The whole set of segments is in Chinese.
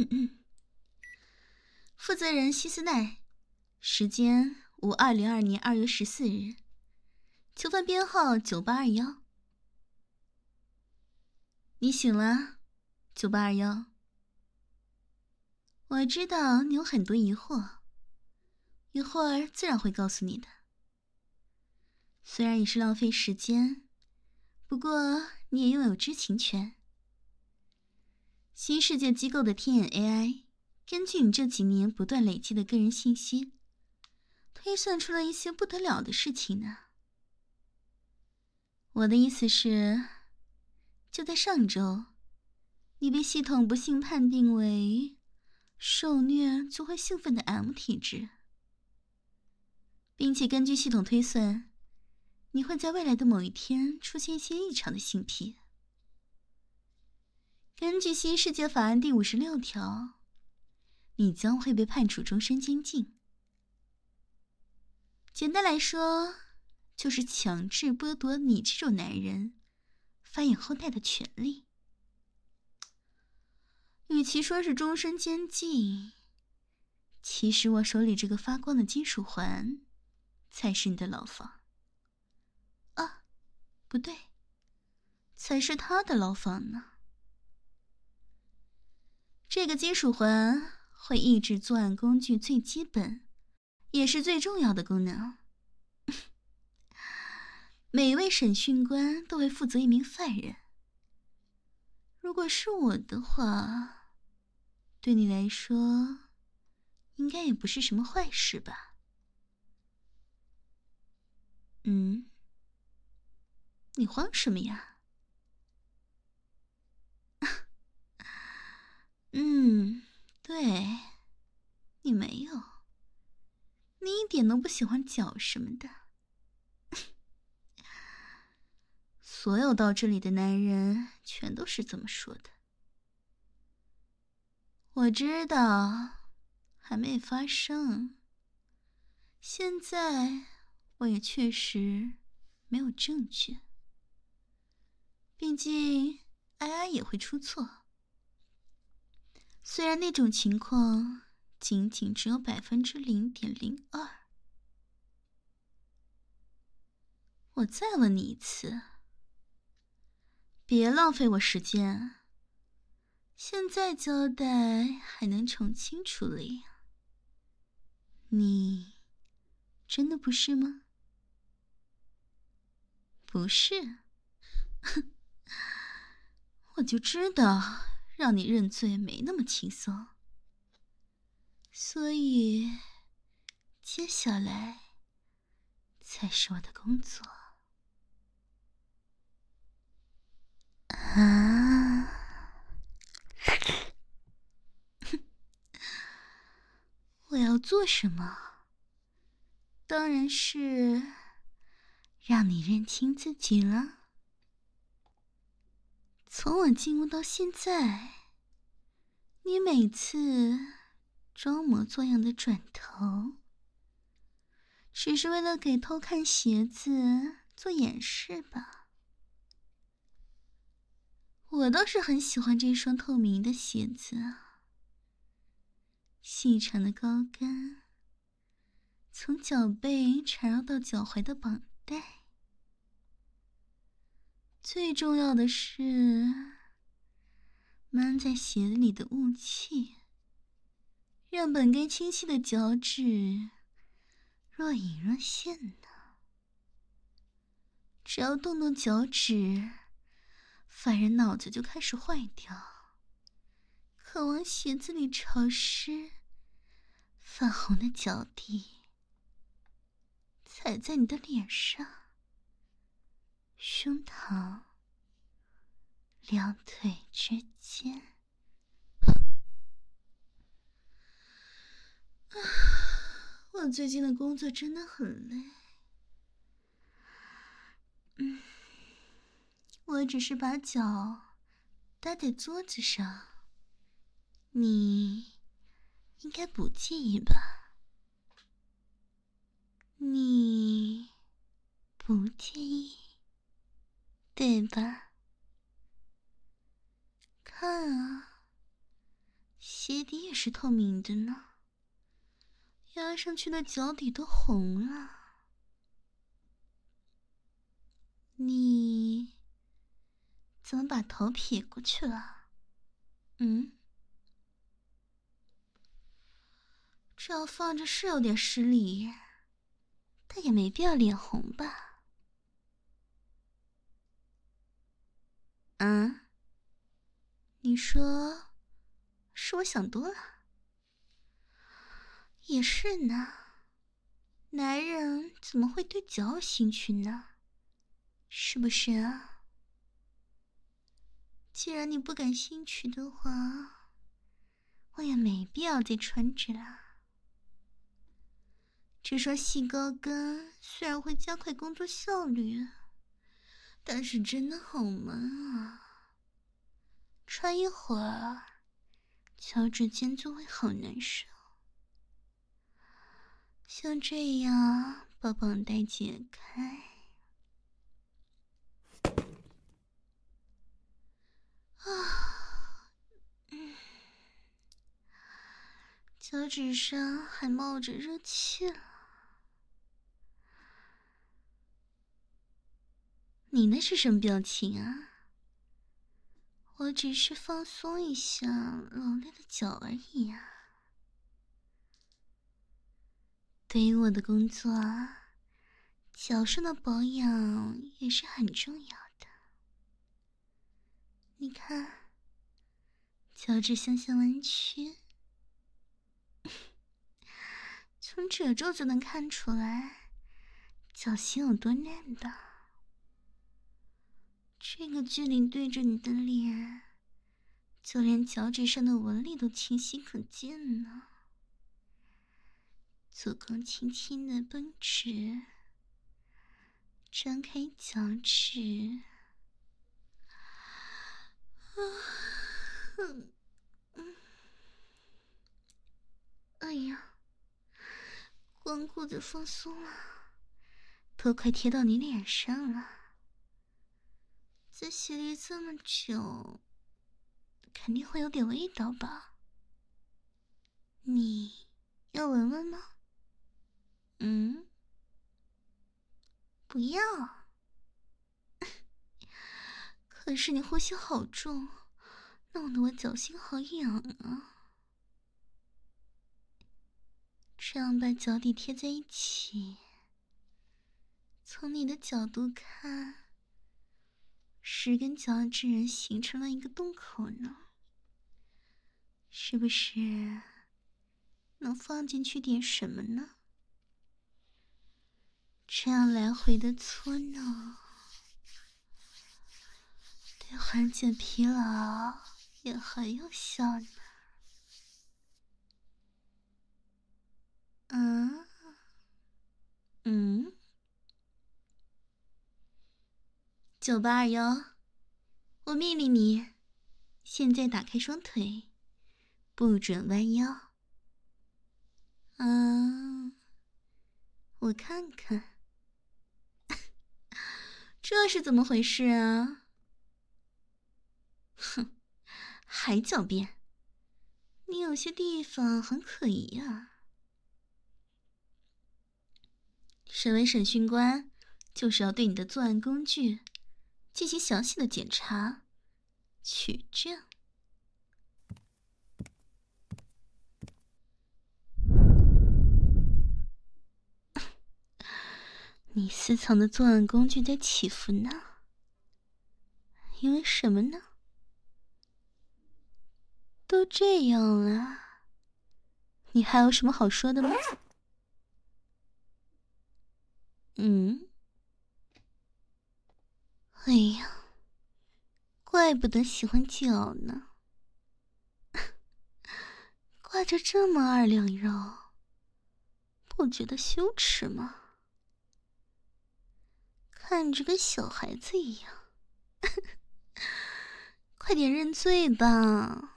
负责人西斯奈，时间5/2022年2月14日，囚犯编号9821。你醒了，9821。我知道你有很多疑惑，一会儿自然会告诉你的。虽然也是浪费时间，不过你也拥有知情权。新世界机构的天眼 AI 根据你这几年不断累积的个人信息，推算出了一些不得了的事情呢。我的意思是，就在上周，你被系统不幸判定为受虐就会兴奋的 M 体质，并且根据系统推算，你会在未来的某一天出现一些异常的性癖。根据新世界法案第56条，你将会被判处终身监禁。简单来说，就是强制剥夺你这种男人繁衍后代的权利。与其说是终身监禁，其实我手里这个发光的金属环才是你的牢房。啊，不对，才是他的牢房呢。这个金属环会抑制作案工具最基本也是最重要的功能。每位审讯官都会负责一名犯人。如果是我的话，对你来说应该也不是什么坏事吧？你慌什么呀？对，你没有，你一点都不喜欢脚什么的。所有到这里的男人全都是这么说的。我知道，还没发生。现在我也确实没有证据，毕竟AI也会出错。虽然那种情况仅仅只有0.02%。我再问你一次，别浪费我时间。现在交代还能从轻处理，你真的不是吗？不是？我就知道让你认罪没那么轻松，所以接下来才是我的工作。啊！我要做什么？当然是让你认清自己了。从我进屋到现在，你每次装模作样的转头，只是为了给偷看鞋子做掩饰吧？我倒是很喜欢这双透明的鞋子啊，细长的高跟，从脚背缠绕到脚踝的绑带。最重要的是，闷在鞋里的雾气，让本该清晰的脚趾若隐若现呢。只要动动脚趾，犯人脑子就开始坏掉，渴望鞋子里潮湿、泛红的脚底踩在你的脸上、胸膛、两腿之间。我最近的工作真的很累。我只是把脚搭在桌子上，你应该不介意吧？你不介意，对吧？看啊， 鞋底也是透明的呢，压上去的脚底都红了。你怎么把头撇过去了？这样放着是有点失礼，但也没必要脸红吧？你说是我想多了？也是呢，男人怎么会对脚有兴趣呢？是不是啊？既然你不感兴趣的话，我也没必要再穿着了。这双细高跟虽然会加快工作效率，但是真的好闷啊！穿一会儿，脚趾间就会好难受。像这样把绑带解开，脚趾上还冒着热气了。你那是什么表情啊？我只是放松一下劳累的脚而已啊。对于我的工作啊，脚上的保养也是很重要的。你看，脚趾向下弯曲，从褶皱就能看出来脚心有多嫩的。这个距离对着你的脸，就连脚趾上的纹理都清晰可见呢。足弓轻轻的绷直，张开脚趾，哎呀，光顾着放松了，都快贴到你脸上了。在鞋里这么久，肯定会有点味道吧？你要闻闻吗？不要。可是你呼吸好重，弄得我脚心好痒啊。这样把脚底贴在一起，从你的角度看，10根脚趾形成了一个洞口呢，是不是能放进去点什么呢？这样来回的搓弄，对缓解疲劳也很有效呢。9821，我命令你，现在打开双腿，不准弯腰。我看看，这是怎么回事啊？哼，还狡辩，你有些地方很可疑啊。身为审讯官，就是要对你的作案工具进行详细的检查、取证。你私藏的作案工具在起伏呢，因为什么呢？都这样了，你还有什么好说的吗？哎呀，怪不得喜欢脚呢，挂着这么2两肉，不觉得羞耻吗？看着跟小孩子一样。快点认罪吧。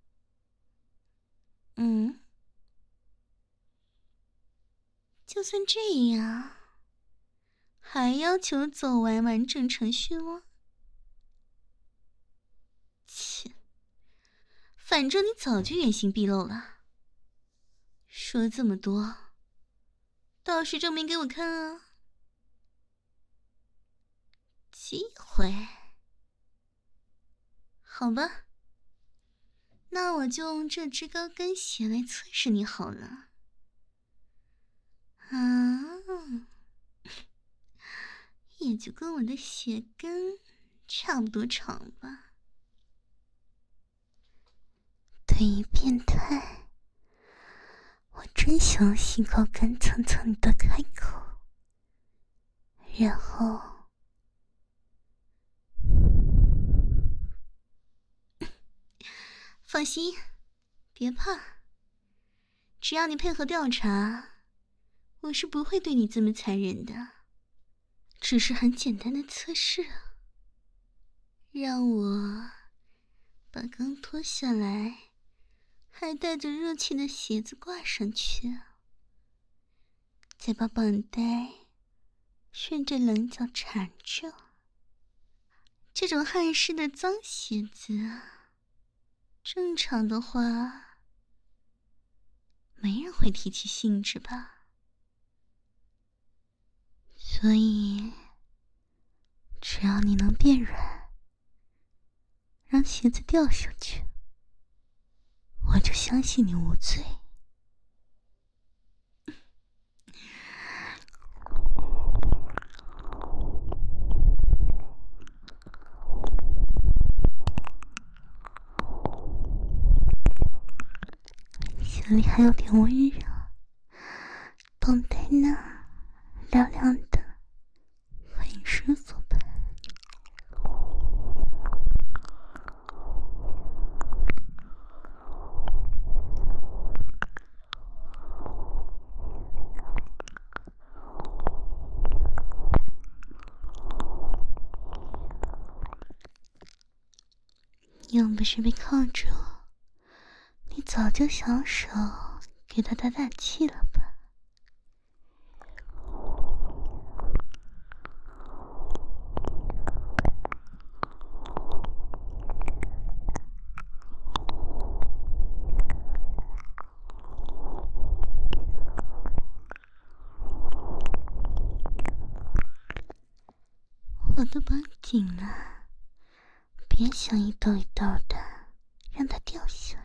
就算这样，还要求走完整程序吗？切， 反正你早就原形毕露了。说这么多，倒是证明给我看啊！机会？好吧，那我就用这只高跟鞋来测试你好了。也就跟我的鞋跟差不多长吧。对于变态，我真想洗高跟蹭蹭你的开口，然后放心，别怕，只要你配合调查，我是不会对你这么残忍的。只是很简单的测试，让我把刚脱下来还带着热气的鞋子挂上去，再把绑带顺着棱角缠着。这种汗湿的脏鞋子，正常的话没人会提起兴致吧。所以只要你能变软，让鞋子掉下去，我就相信你无罪。鞋里还有点温热，绑带呢凉凉的，很舒服吧？要不是被铐住，你早就想用手给他打打气了吧？我都绑紧了，别想一道一道的让它掉下来。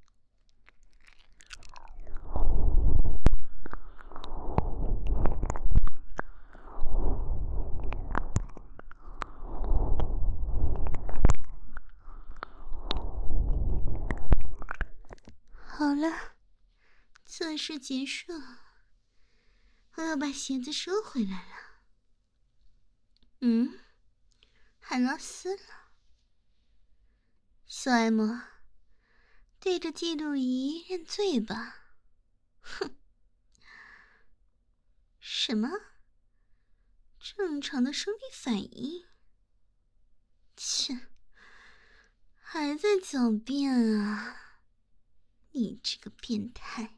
好了，测试结束，我要把鞋子收回来了。海拉斯了。小艾莫，对着记录仪认罪吧。哼。什么？正常的生理反应？切，还在狡辩啊！你这个变态！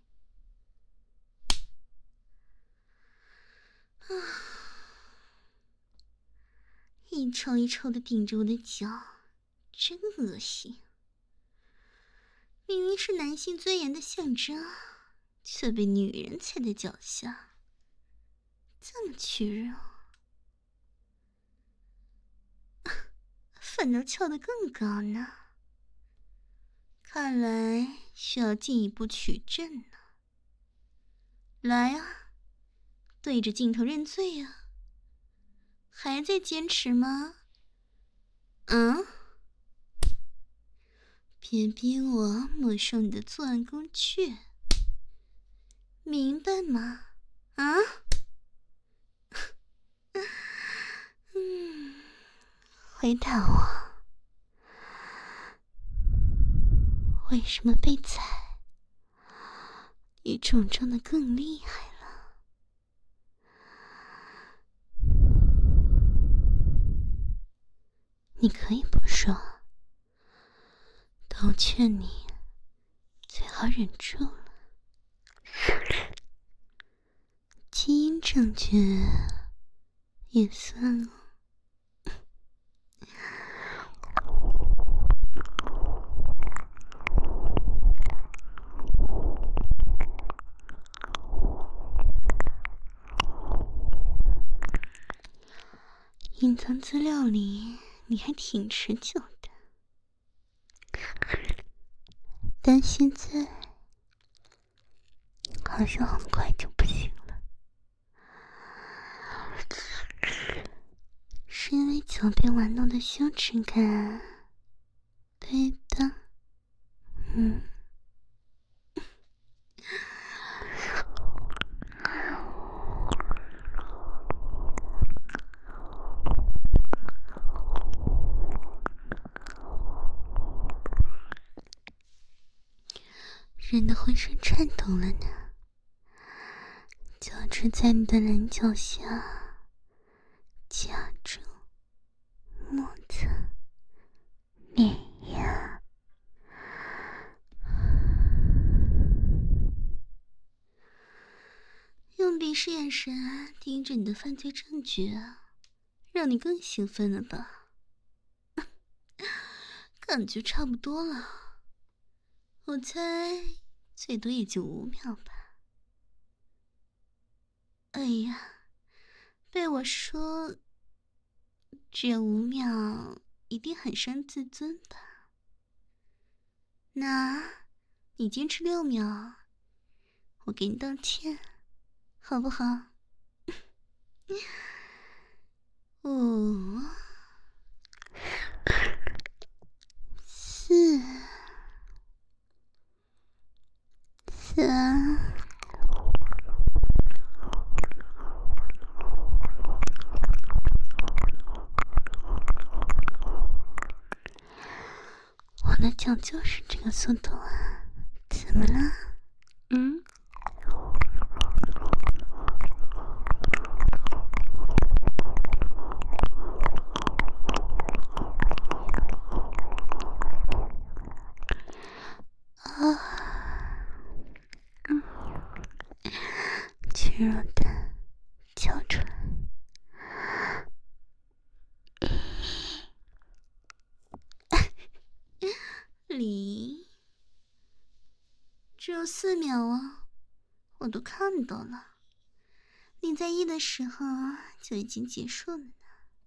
一抽一抽的顶着我的脚，真恶心。明明是男性尊严的象征，却被女人踩在脚下，这么屈辱，反倒翘得更高呢。看来需要进一步取证呢。来啊，对着镜头认罪啊！还在坚持吗？别逼我没收你的作案工具，明白吗？回答我，为什么被踩，你肿胀得更厉害了？你可以不说，但我劝你最好忍住了。基因证据也算哦。 隐藏资料里你还挺持久的，但现在好像很快就不行了，是因为脚被玩弄的羞耻感，对的。人的浑身颤抖了呢，脚趾在你的棱角下夹住摩擦碾压，用鄙视眼神盯着你的犯罪证据，让你更兴奋了吧？感觉差不多了，我猜最多也就5秒吧。哎呀，被我说只有5秒，一定很伤自尊吧？那你坚持6秒，我给你道歉，好不好？5、4、3。我的脚就是这个速度啊，怎么了？屈辱的叫出来。李，只有4秒啊，我都看到了。你在1的时候就已经结束了呢。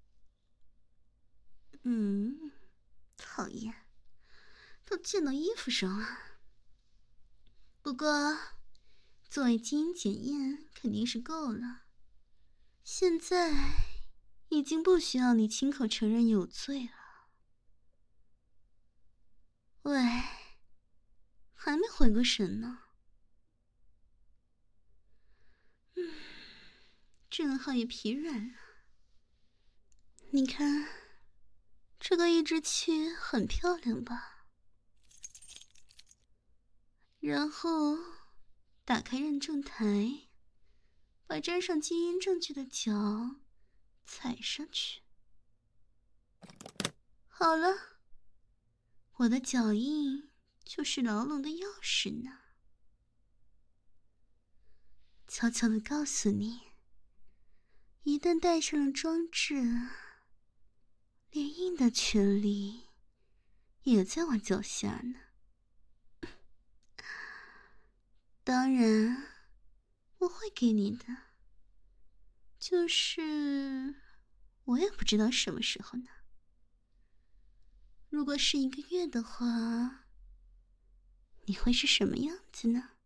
讨厌，都溅到衣服上了。不过，作为基因检验肯定是够了。现在已经不需要你亲口承认有罪了。喂，还没回过神呢。正好也疲软了。你看，这个抑制器很漂亮吧？然后打开认证台，把沾上基因证据的脚踩上去。好了，我的脚印就是牢笼的钥匙呢。悄悄地告诉你，一旦带上了装置，连印的权利也在我脚下呢。当然，我会给你的，就是我也不知道什么时候呢。如果是1个月的话，你会是什么样子呢？